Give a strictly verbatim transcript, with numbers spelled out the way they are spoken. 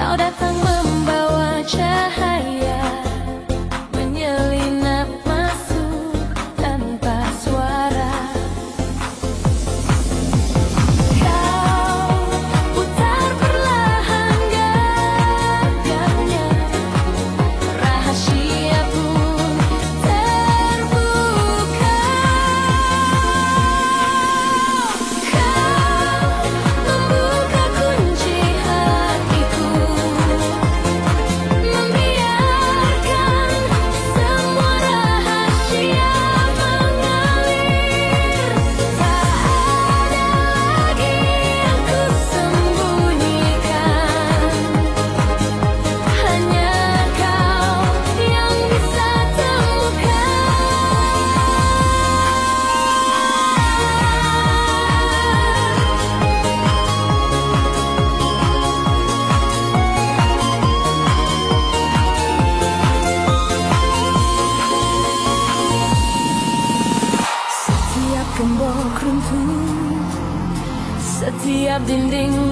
Kau datang membawa cahaya, menyelinap masuk tanpa suara. Kau putar perlahan gagangnya, rahasia pun terbuka. Kau membuka kunci hatiku, membiarkan semua rahasia mengalir. Tak ada lagi yang kusembunyikan, hanya kau yang bisa temukan. Setiap gembok runtuh, setiap dinding